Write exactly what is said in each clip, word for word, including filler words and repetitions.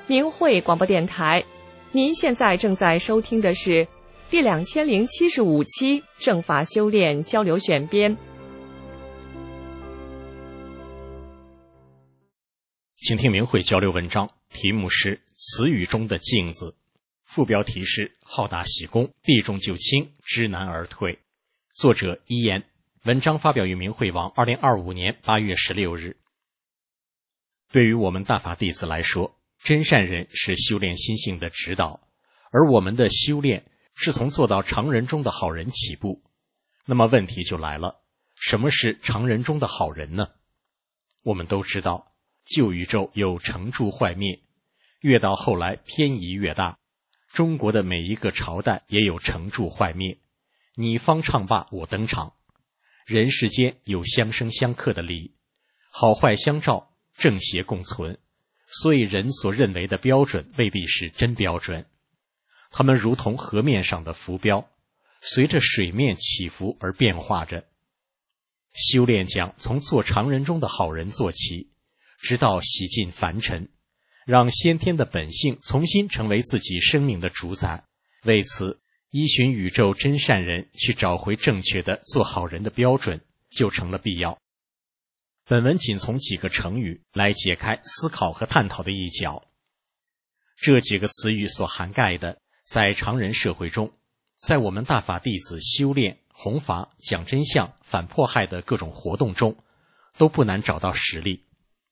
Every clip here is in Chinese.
明慧广播电台，您现在正在收听的是第两千零七十五期正法修炼交流选编。 请听明慧交流文章，题目是词语中的镜子，副标题是好大喜功，避重就轻，知难而退。作者一言，文章发表于明慧网二零二五年八月十六日。对于我们大法弟子来说，真善人是修炼心性的指导，而我们的修炼是从做到常人中的好人起步。那么问题就来了，什么是常人中的好人呢？我们都知道，旧宇宙有成住坏灭，越到后来偏移越大。中国的每一个朝代也有成住坏灭，你方唱罢我登场。人世间有相生相克的理，好坏相照，正邪共存，所以人所认为的标准未必是真标准。它们如同河面上的浮标，随着水面起伏而变化着。修炼讲从做常人中的好人做起，直到洗尽凡尘，让先天的本性重新成为自己生命的主宰。为此，依循宇宙真善人去找回正确的做好人的标准，就成了必要。本文仅从几个成语来解开思考和探讨的一角。这几个词语所涵盖的，在常人社会中，在我们大法弟子修炼、弘法、讲真相、反迫害的各种活动中，都不难找到实例。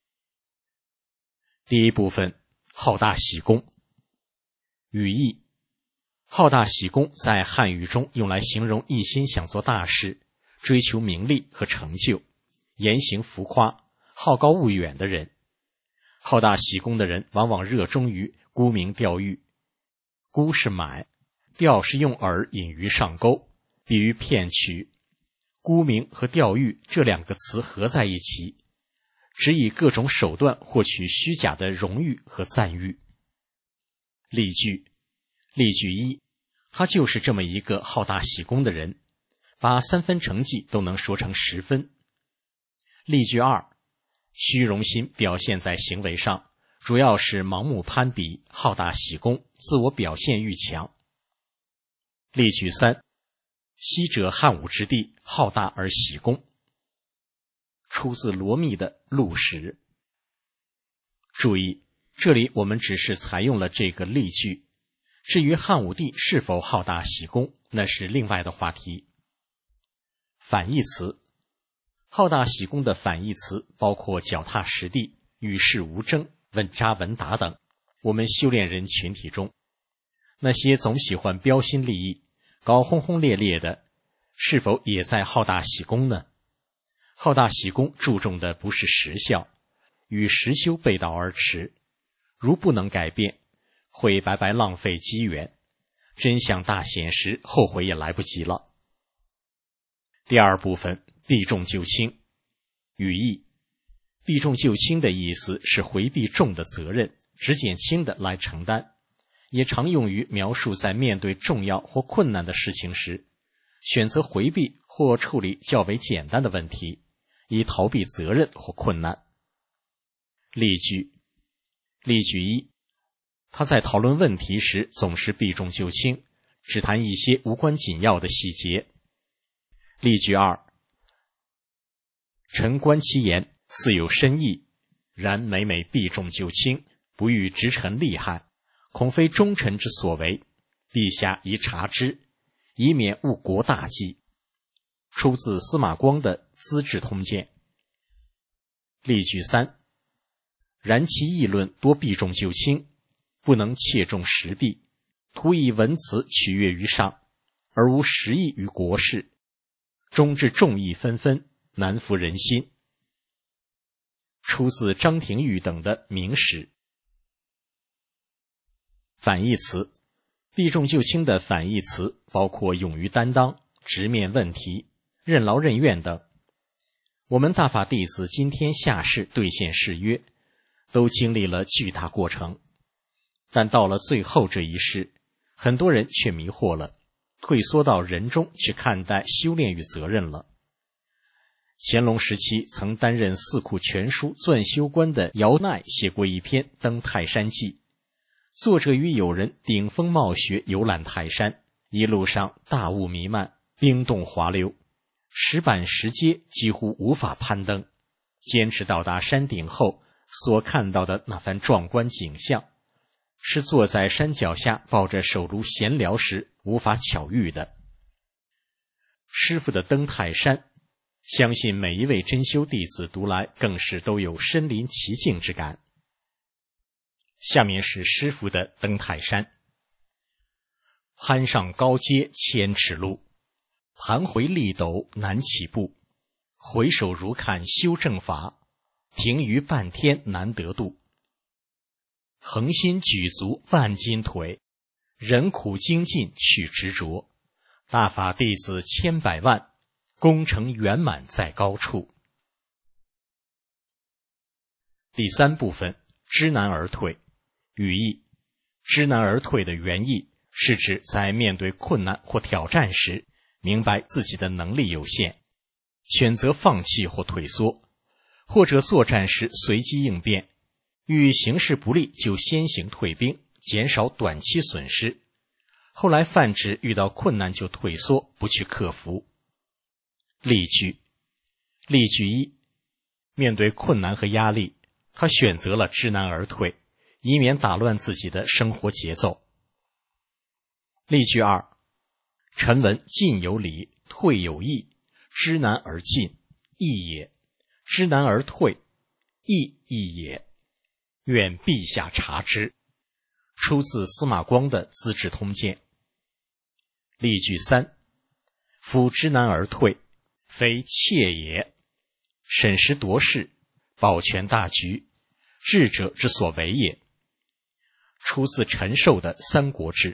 第一部分，好大喜功。语义：好大喜功在汉语中用来形容一心想做大事，追求名利和成就，言行浮夸，好高骛远的人。好大喜功的人往往热衷于沽名钓誉。沽是买，钓是用饵引鱼上钩，比喻骗取。沽名和钓誉这两个词合在一起，只以各种手段获取虚假的荣誉和赞誉。例句：例句一，他就是这么一个好大喜功的人，把三分成绩都能说成十分。例句二，虚荣心表现在行为上，主要是盲目攀比，好大喜功，自我表现欲强。例句三，昔者汉武之帝，好大而喜功，出自罗密的《陆史》。注意，这里我们只是采用了这个例句，至于汉武帝是否好大喜功，那是另外的话题。反义词：好大喜功的反义词包括脚踏实地、与世无争、稳扎稳打等。我们修炼人群体中，那些总喜欢标新立异、搞轰轰烈烈的，是否也在好大喜功呢？好大喜功注重的不是实效，与实修背道而驰。如不能改变，会白白浪费机缘，真相大显时，后悔也来不及了。第二部分，避重就轻。语义：避重就轻的意思是回避重的责任，只减轻的来承担，也常用于描述在面对重要或困难的事情时，选择回避或处理较为简单的问题，以逃避责任或困难。例句：例句一，他在讨论问题时总是避重就轻，只谈一些无关紧要的细节。例句二，臣观其言，似有深意，然每每避重就轻，不欲直陈利害，恐非忠臣之所为，陛下宜察之，以免误国大计。出自司马光的《资治通鉴》。例句三，然其议论多避重就轻，不能切中实弊，徒以文辞取悦于上，而无实意于国事，终至众议纷纷，难服人心。出自张廷玉等的明史。反义词：避重就轻的反义词包括勇于担当、直面问题、任劳任怨等。我们大法弟子今天下世兑现誓约，都经历了巨大过程，但到了最后这一世，很多人却迷惑了，退缩到人中去看待修炼与责任了。乾隆时期曾担任四库全书纂修官的姚鼐写过一篇《登泰山记》， 作者与友人顶风冒雪游览泰山，一路上大雾弥漫，冰冻滑溜，石板石阶几乎无法攀登。坚持到达山顶后所看到的那番壮观景象，是坐在山脚下抱着手炉闲聊时无法巧遇的。师父的登泰山，相信每一位真修弟子读来更是都有身临其境之感。下面是师父的登泰山。攀上高阶千尺路，盘回立陡难起步，回首如看修正法，停于半天难得度。恒心举足万斤腿，忍苦精进去执着，大法弟子千百万，功成圆满在高处。第三部分，知难而退。语义：知难而退的原意是指在面对困难或挑战时，明白自己的能力有限，选择放弃或退缩，或者作战时随机应变，遇形势不利就先行退兵，减少短期损失，后来泛指遇到困难就退缩，不去克服。例句：例句一，面对困难和压力，他选择了知难而退，以免打乱自己的生活节奏。例句二，臣闻进有理，退有义，知难而进，义也；知难而退，义亦也。愿陛下察之。出自司马光的《资治通鉴》。例句三，夫知难而退，非怯也。审时度势，保全大局，智者之所为也。出自陈寿的《三国志》。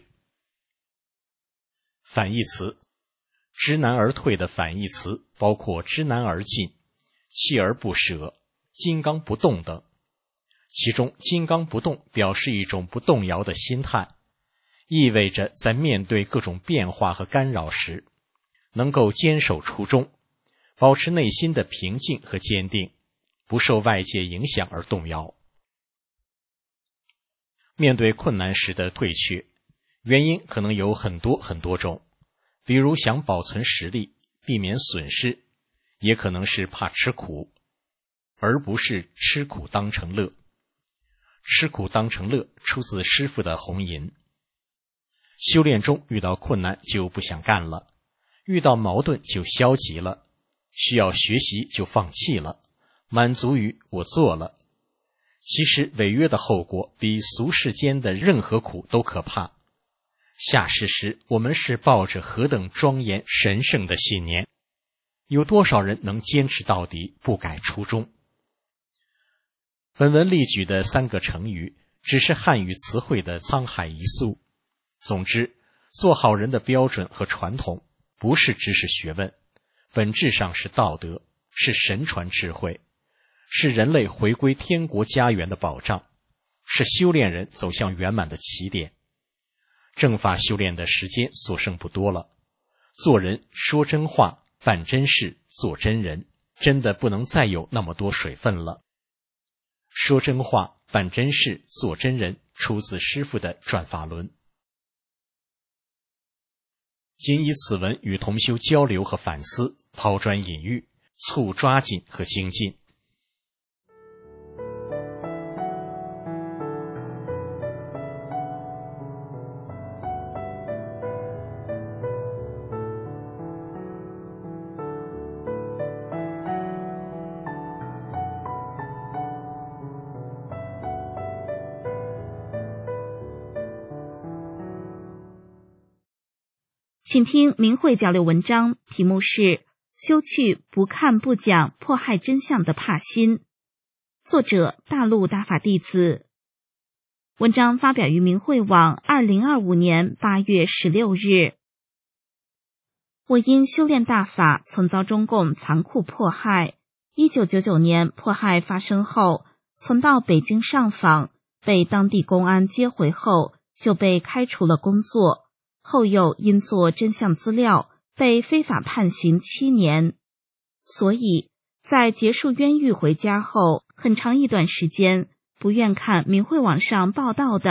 反义词：知难而退的反义词包括知难而进、锲而不舍、金刚不动等。其中金刚不动表示一种不动摇的心态，意味着在面对各种变化和干扰时，能够坚守初衷，保持内心的平静和坚定，不受外界影响而动摇。面对困难时的退却，原因可能有很多很多种，比如想保存实力，避免损失，也可能是怕吃苦，而不是吃苦当成乐。吃苦当成乐出自师父的红吟。修炼中遇到困难就不想干了，遇到矛盾就消极了，需要学习就放弃了，满足于我做了。其实违约的后果比俗世间的任何苦都可怕。下世时我们是抱着何等庄严神圣的信念，有多少人能坚持到底，不改初衷？本文例举的三个成语只是汉语词汇的沧海一粟。总之，做好人的标准和传统不是知识学问，本质上是道德，是神传智慧，是人类回归天国家园的保障，是修炼人走向圆满的起点。正法修炼的时间所剩不多了，做人说真话，办真事，做真人，真的不能再有那么多水分了。说真话，办真事，做真人，出自师父的转法轮。仅以此文与同修交流和反思，抛砖引玉，促抓紧和精进。 请听明慧交流文章，题目是修去不看不讲迫害真相的怕心，作者大陆大法弟子。文章发表于明慧网二零二五年八月十六日。我因修炼大法曾遭中共残酷迫害，一九九九年迫害发生后，曾到北京上访，被当地公安接回后就被开除了工作，后又因做真相资料被非法判刑七年。所以在结束冤狱回家后，很长一段时间不愿看明慧网上报道的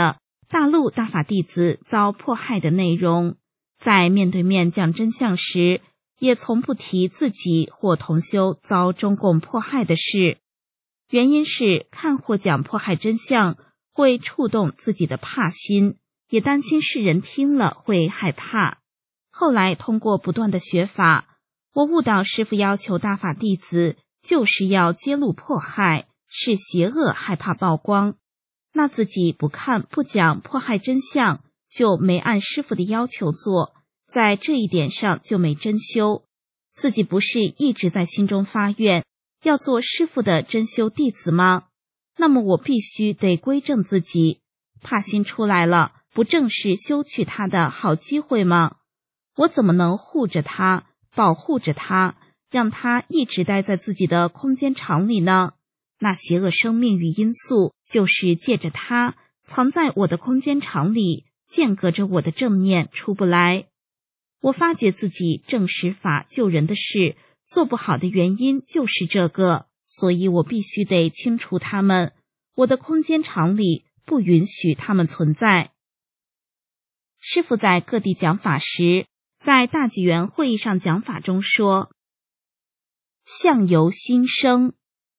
大陆大法弟子遭迫害的内容，在面对面讲真相时，也从不提自己或同修遭中共迫害的事。原因是看或讲迫害真相会触动自己的怕心，也担心世人听了会害怕。后来通过不断的学法，我悟到师父要求大法弟子就是要揭露迫害，是邪恶害怕曝光，那自己不看不讲迫害真相，就没按师父的要求做，在这一点上就没真修。自己不是一直在心中发愿要做师父的真修弟子吗？那么我必须得归正自己，怕心出来了，不正是修去他的好机会吗？我怎么能护着他，保护着他，让他一直待在自己的空间场里呢？那邪恶生命与因素就是借着他藏在我的空间场里，间隔着我的正念出不来。我发觉自己正实法救人的事做不好的原因就是这个，所以我必须得清除他们，我的空间场里不允许他们存在。师父在各地讲法时，在大纪元会议上讲法中说，相由心生。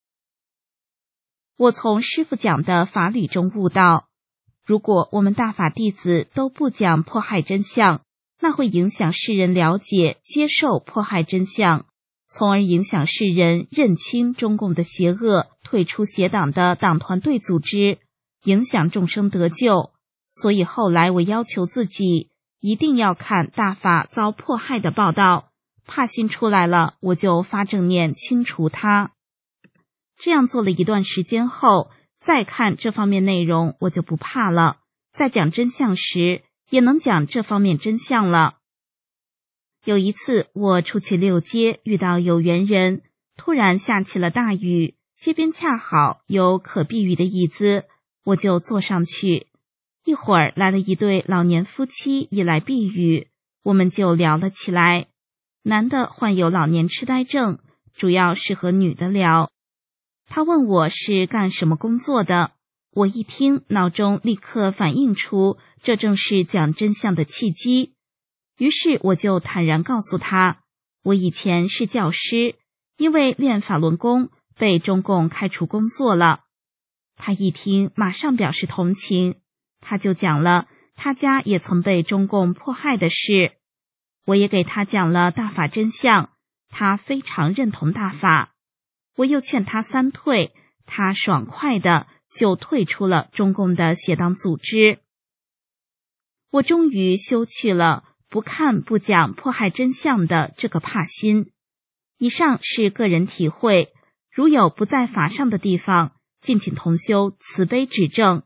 我从师父讲的法理中悟到，如果我们大法弟子都不讲迫害真相，那会影响世人了解接受迫害真相，从而影响世人认清中共的邪恶，退出邪党的党团队组织，影响众生得救。所以后来我要求自己一定要看大法遭迫害的报道，怕心出来了，我就发正念清除它。这样做了一段时间后，再看这方面内容，我就不怕了，在讲真相时也能讲这方面真相了。有一次我出去溜街，遇到有缘人，突然下起了大雨，街边恰好有可避雨的椅子，我就坐上去。一会儿来了一对老年夫妻也来避雨，我们就聊了起来。男的患有老年痴呆症，主要是和女的聊。他问我是干什么工作的，我一听，脑中立刻反映出这正是讲真相的契机。于是我就坦然告诉他，我以前是教师，因为练法轮功被中共开除工作了。他一听，马上表示同情，他就讲了他家也曾被中共迫害的事。我也给他讲了大法真相，他非常认同大法。我又劝他三退，他爽快的就退出了中共的邪党组织。我终于修去了不看不讲迫害真相的这个怕心。以上是个人体会，如有不在法上的地方，敬请同修慈悲指正。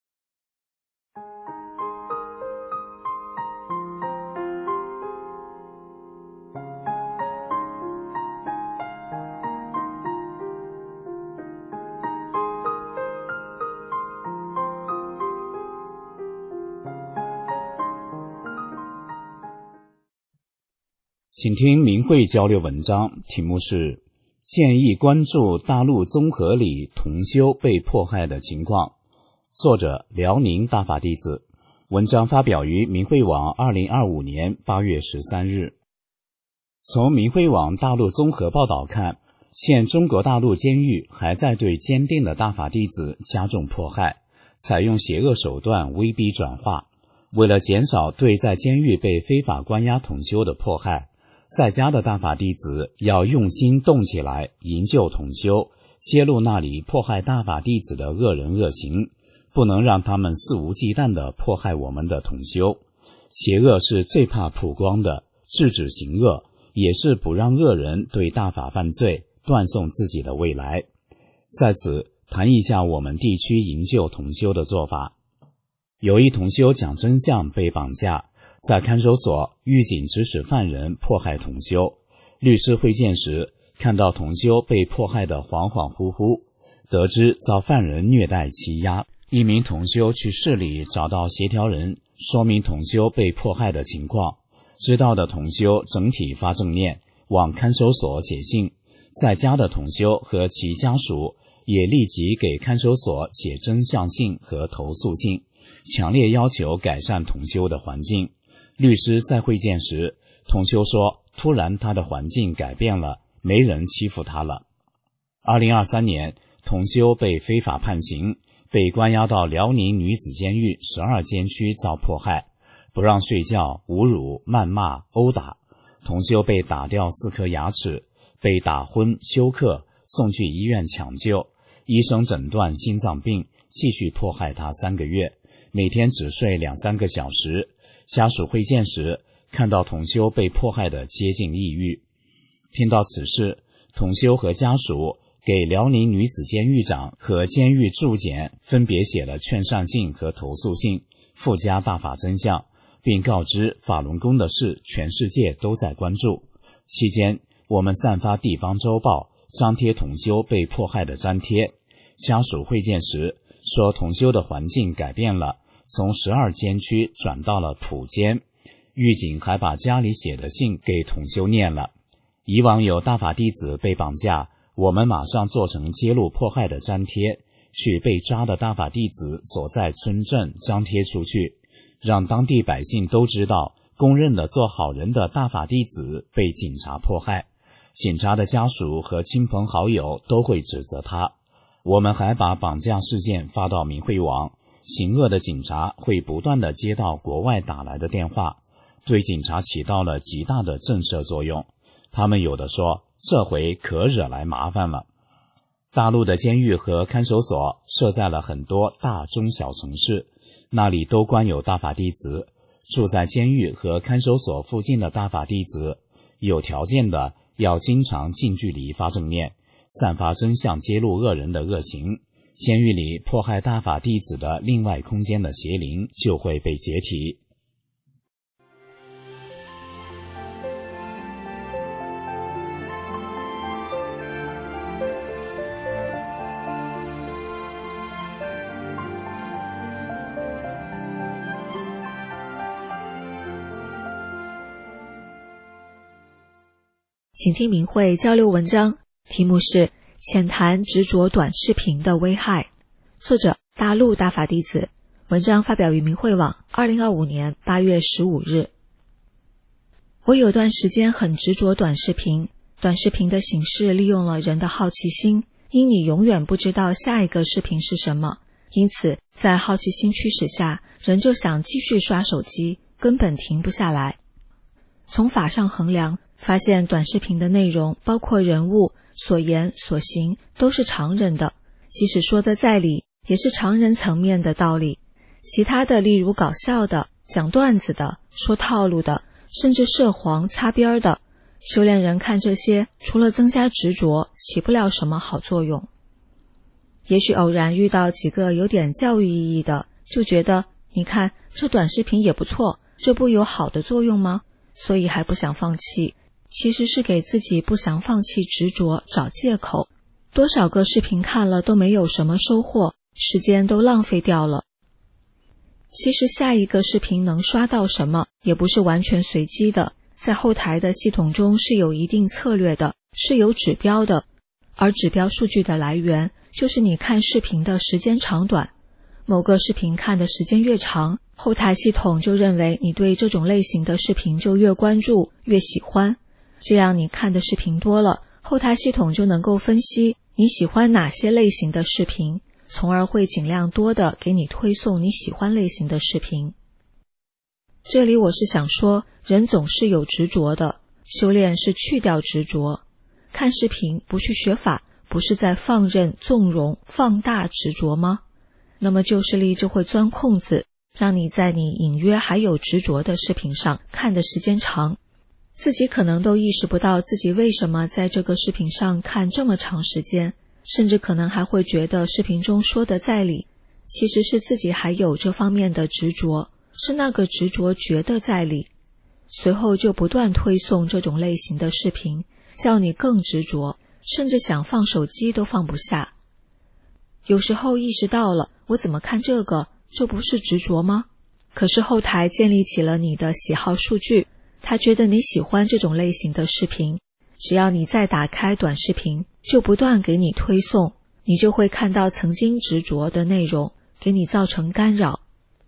请听明慧交流文章，题目是建议关注大陆综合里同修被迫害的情况，作者辽宁大法弟子，文章发表于明慧网二零二五年八月十三日。从明慧网大陆综合报道看，现中国大陆监狱还在对坚定的大法弟子加重迫害，采用邪恶手段威逼转化。为了减少对在监狱被非法关押同修的迫害，在家的大法弟子要用心动起来，营救同修，揭露那里迫害大法弟子的恶人恶行，不能让他们肆无忌惮地迫害我们的同修。邪恶是最怕曝光的，制止行恶也是不让恶人对大法犯罪，断送自己的未来。在此谈一下我们地区营救同修的做法。有一同修讲真相被绑架，在看守所，狱警指使犯人迫害同修。律师会见时，看到同修被迫害得恍恍惚惚，得知遭犯人虐待欺压。一名同修去市里找到协调人，说明同修被迫害的情况。知道的同修整体发正念，往看守所写信。在家的同修和其家属也立即给看守所写真相信和投诉信， 强烈要求改善同修的环境。律师在会见时，同修说突然他的环境改变了，没人欺负他了。二零二三年，同修被非法判刑，被关押到辽宁女子监狱十二监区遭迫害，不让睡觉、侮辱、谩骂、殴打。同修被打掉四颗牙齿，被打昏、休克，送去医院抢救，医生诊断心脏病，继续迫害他三个月，每天只睡两三个小时。家属会见时，看到同修被迫害的接近抑郁。听到此事，同修和家属给辽宁女子监狱长和监狱驻检分别写了劝善信和投诉信，附加大法真相，并告知法轮功的事全世界都在关注。期间，我们散发地方周报，张贴同修被迫害的粘贴。家属会见时说，同修的环境改变了，从十二监区转到了普监。狱警还把家里写的信给同修念了。以往有大法弟子被绑架，我们马上做成揭露迫害的粘贴，去被抓的大法弟子所在村镇张贴出去，让当地百姓都知道，公认的做好人的大法弟子被警察迫害，警察的家属和亲朋好友都会指责他。我们还把绑架事件发到明慧网，行恶的警察会不断地接到国外打来的电话，对警察起到了极大的震慑作用。他们有的说，这回可惹来麻烦了。大陆的监狱和看守所设在了很多大中小城市，那里都关有大法弟子。住在监狱和看守所附近的大法弟子，有条件的要经常近距离发正念，散发真相，揭露恶人的恶行。监狱里迫害大法弟子的另外空间的邪灵就会被解体。 请听明慧交流文章，题目是浅谈执着短视频的危害，作者大陆大法弟子，文章发表于明慧网二零二五年八月十五日。我有段时间很执着短视频，短视频的形式利用了人的好奇心，因你永远不知道下一个视频是什么，因此在好奇心驱使下，人就想继续刷手机，根本停不下来。从法上衡量，发现短视频的内容包括人物所言所行都是常人的，即使说的在理，也是常人层面的道理。其他的例如搞笑的、讲段子的、说套路的，甚至涉黄擦边的，修炼人看这些除了增加执着，起不了什么好作用。也许偶然遇到几个有点教育意义的，就觉得你看这短视频也不错，这不有好的作用吗？所以还不想放弃，其实是给自己不想放弃执着找借口。多少个视频看了都没有什么收获，时间都浪费掉了。其实下一个视频能刷到什么也不是完全随机的，在后台的系统中是有一定策略的，是有指标的，而指标数据的来源就是你看视频的时间长短。某个视频看的时间越长，后台系统就认为你对这种类型的视频就越关注越喜欢，这样你看的视频多了，后台系统就能够分析你喜欢哪些类型的视频，从而会尽量多的给你推送你喜欢类型的视频。这里我是想说，人总是有执着的，修炼是去掉执着。看视频不去学法，不是在放任、纵容、放大执着吗？那么旧势力就会钻空子，让你在你隐约还有执着的视频上看的时间长，自己可能都意识不到自己为什么在这个视频上看这么长时间，甚至可能还会觉得视频中说的在理，其实是自己还有这方面的执着，是那个执着觉得在理，随后就不断推送这种类型的视频，叫你更执着，甚至想放手机都放不下。有时候意识到了，我怎么看这个，这不是执着吗？可是后台建立起了你的喜好数据，他觉得你喜欢这种类型的视频，只要你再打开短视频，就不断给你推送，你就会看到曾经执着的内容，给你造成干扰。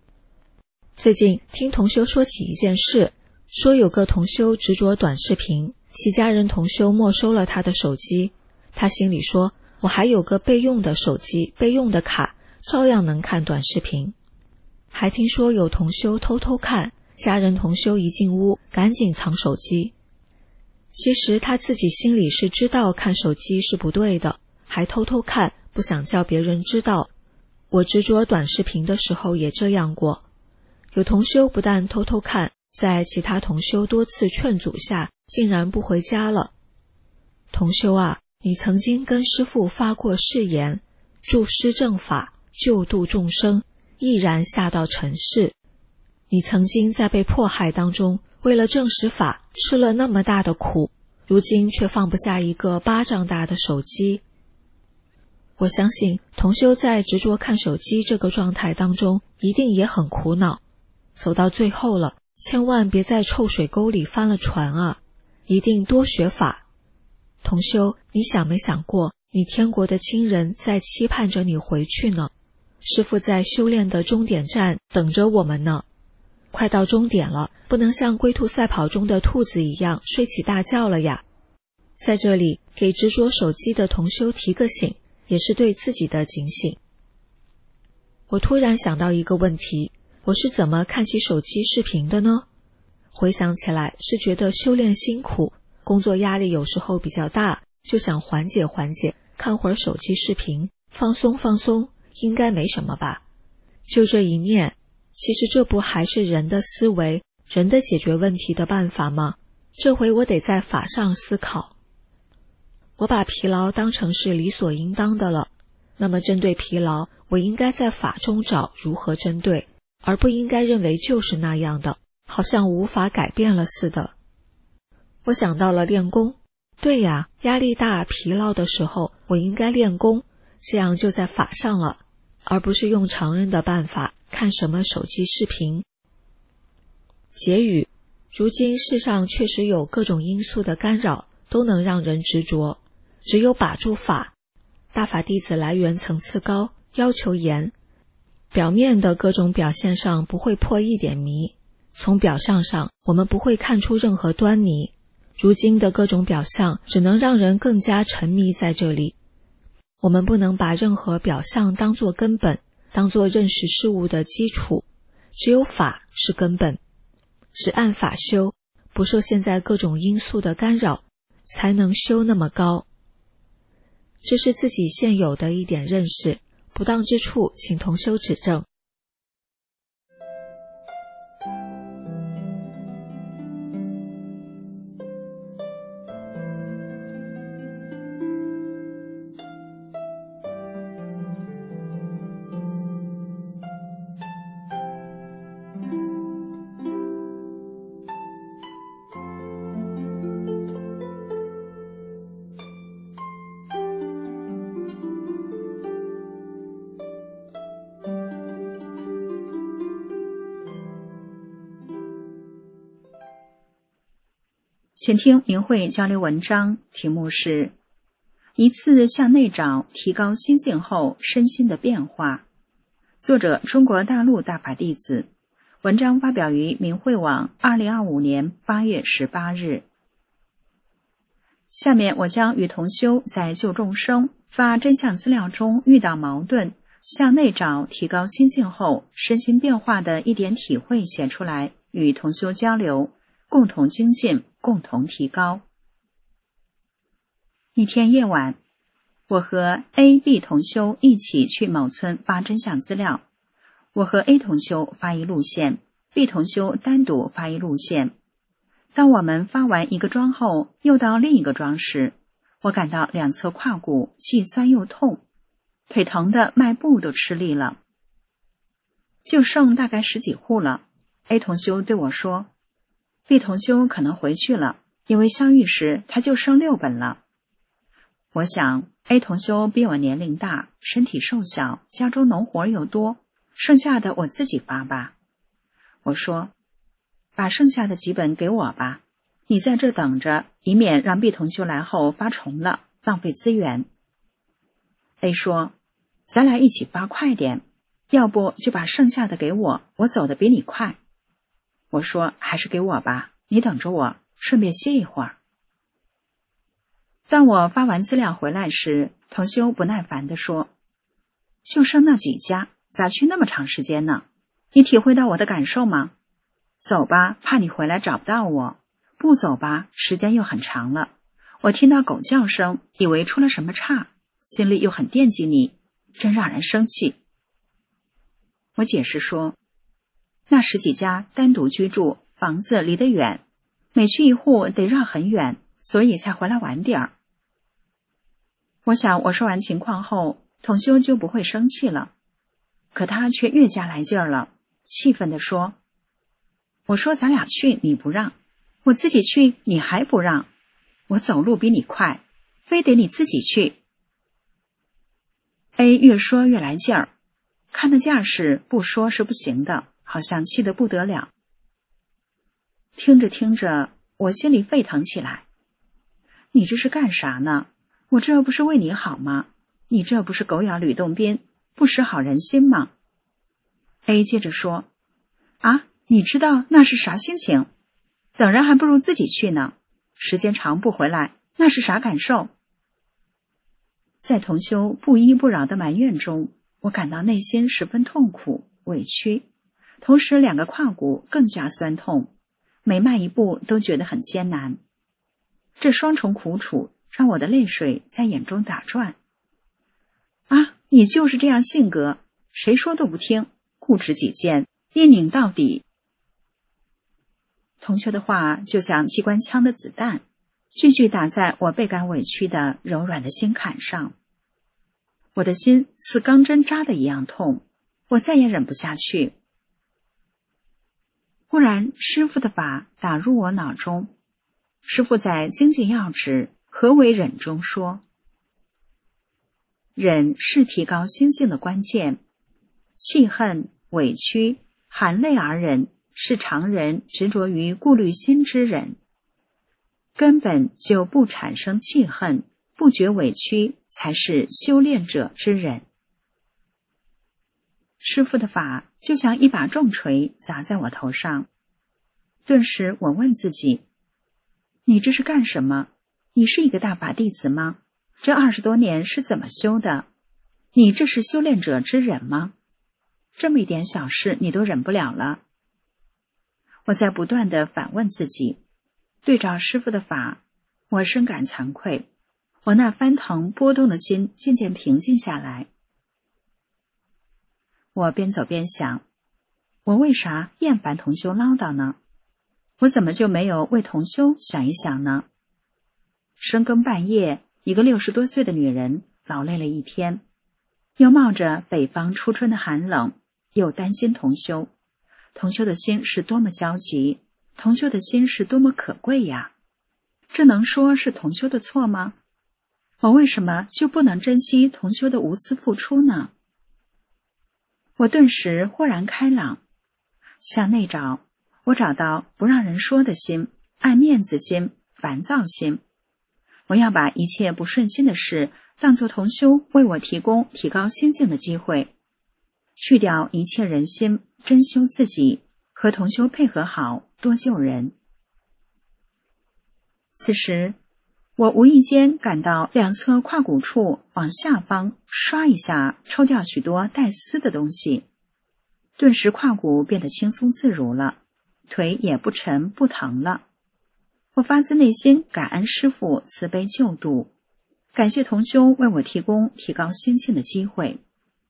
最近听同修说起一件事，说有个同修执着短视频，其家人同修没收了他的手机，他心里说，我还有个备用的手机，备用的卡，照样能看短视频。还听说有同修偷偷看，家人同修一进屋赶紧藏手机。其实他自己心里是知道看手机是不对的，还偷偷看，不想叫别人知道。我执着短视频的时候也这样过，有同修不但偷偷看，在其他同修多次劝阻下，竟然不回家了。同修啊，你曾经跟师父发过誓言，助师正法，救度众生，毅然下到尘世。你曾经在被迫害当中，为了证实法，吃了那么大的苦，如今却放不下一个巴掌大的手机。我相信同修在执着看手机这个状态当中，一定也很苦恼。走到最后了，千万别在臭水沟里翻了船啊！一定多学法。同修，你想没想过，你天国的亲人在期盼着你回去呢？师父在修炼的终点站等着我们呢。快到终点了，不能像龟兔赛跑中的兔子一样睡起大觉了呀！在这里给执着手机的同修提个醒，也是对自己的警醒。我突然想到一个问题，我是怎么看起手机视频的呢？回想起来是觉得修炼辛苦，工作压力有时候比较大，就想缓解缓解，看会儿手机视频，放松放松，应该没什么吧。就这一念，其实这不还是人的思维，人的解决问题的办法吗？这回我得在法上思考。我把疲劳当成是理所应当的了，那么针对疲劳，我应该在法中找如何针对，而不应该认为就是那样的，好像无法改变了似的。我想到了练功，对呀，压力大疲劳的时候，我应该练功，这样就在法上了，而不是用常人的办法看什么手机视频。结语，如今世上确实有各种因素的干扰，都能让人执着，只有把住法。大法弟子来源层次高，要求严，表面的各种表现上不会破一点迷，从表象上我们不会看出任何端倪，如今的各种表象只能让人更加沉迷在这里。我们不能把任何表象当作根本，当作认识事物的基础，只有法是根本，只按法修，不受现在各种因素的干扰，才能修那么高。这是自己现有的一点认识，不当之处请同修指正。 请听明慧交流文章，题目是一次向内找，提高心性后身心的变化。作者中国大陆大法弟子，文章发表于明慧网二零二五年八月十八日。下面我将与同修在救众生发真相资料中遇到矛盾，向内找，提高心性后身心变化的一点体会写出来，与同修交流，共同精进，共同提高。一天夜晚，我和 A、B 同修一起去某村发真相资料。我和 A 同修发一路线， B 同修单独发一路线。当我们发完一个桩后，又到另一个桩时，我感到两侧胯骨既酸又痛，腿疼的迈步都吃力了。就剩大概十几户了。 A 同修对我说， B 同修可能回去了，因为相遇时他就剩六本了。我想 A 同修比我年龄大，身体瘦小，家中农活又多，剩下的我自己发吧。我说，把剩下的几本给我吧，你在这等着，以免让 B 同修来后发重了，浪费资源。 A 说，咱俩一起发快点， 要不就把剩下的给我，我走得比你快。我说还是给我吧，你等着我，顺便歇一会儿。当我发完资料回来时，同修不耐烦地说，就剩那几家，咋去那么长时间呢？你体会到我的感受吗？走吧，怕你回来找不到我；不走吧，时间又很长了。我听到狗叫声，以为出了什么岔，心里又很惦记你，真让人生气。我解释说，那十几家单独居住，房子离得远，每去一户得绕很远，所以才回来晚点儿。我想我说完情况后，同修就不会生气了，可他却越加来劲儿了，气愤地说，我说咱俩去你不让，我自己去你还不让，我走路比你快，非得你自己去。 A 越说越来劲儿，看那架势不说是不行的，好像气得不得了。听着听着，我心里沸腾起来，你这是干啥呢？我这不是为你好吗？你这不是狗咬吕洞宾，不识好人心吗？ A 接着说，啊，你知道那是啥心情？等人还不如自己去呢，时间长不回来，那是啥感受？在同修不依不饶的埋怨中，我感到内心十分痛苦委屈，同时两个胯骨更加酸痛，每迈一步都觉得很艰难。这双重苦楚让我的泪水在眼中打转。啊，你就是这样性格，谁说都不听，固执己见，一拧到底。同修的话就像机关枪的子弹，句句打在我倍感委屈的柔软的心坎上。我的心似钢针扎的一样痛，我再也忍不下去。忽然师父的法打入我脑中，师父在精进要旨何为忍中说，忍是提高心性的关键，气恨、委屈、含泪而忍是常人执着于顾虑心之忍，根本就不产生气恨，不觉委屈，才是修炼者之忍。师父的法就像一把重锤砸在我头上，顿时我问自己，你这是干什么？你是一个大法弟子吗？这二十多年是怎么修的？你这是修炼者之忍吗？这么一点小事你都忍不了了。我在不断地反问自己，对照师父的法，我深感惭愧，我那翻腾波动的心渐渐平静下来。我边走边想，我为啥厌烦同修唠叨呢？我怎么就没有为同修想一想呢？深更半夜，一个六十多岁的女人劳累了一天，又冒着北方初春的寒冷，又担心同修。同修的心是多么焦急，同修的心是多么可贵呀！这能说是同修的错吗？我为什么就不能珍惜同修的无私付出呢？我顿时豁然开朗，向内找，我找到不让人说的心、爱面子心、烦躁心。我要把一切不顺心的事当作同修为我提供提高心性的机会，去掉一切人心，真修自己，和同修配合好，多救人。此时我无意间感到两侧胯骨处往下方刷一下抽掉许多带丝的东西，顿时胯骨变得轻松自如了，腿也不沉不疼了。我发自内心感恩师父慈悲救度，感谢同修为我提供提高心性的机会。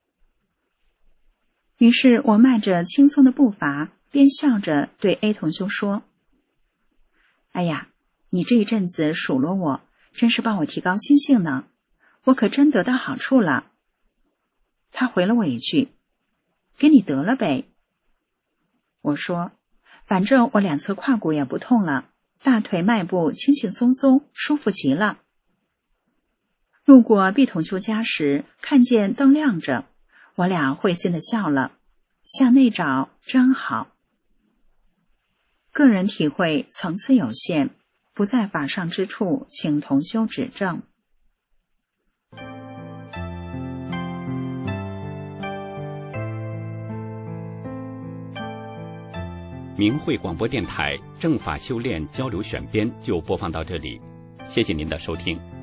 于是我迈着轻松的步伐，边笑着对 A 同修说，哎呀，你这一阵子数落我，真是帮我提高心性呢，我可真得到好处了。他回了我一句，给你得了呗。我说，反正我两侧胯骨也不痛了，大腿迈步轻轻松松，舒服极了。路过毕同修家时，看见灯亮着，我俩会心地笑了，向内找真好。个人体会层次有限，不在法上之处，请同修指正。 明慧广播电台正法修炼交流选编就播放到这里，谢谢您的收听。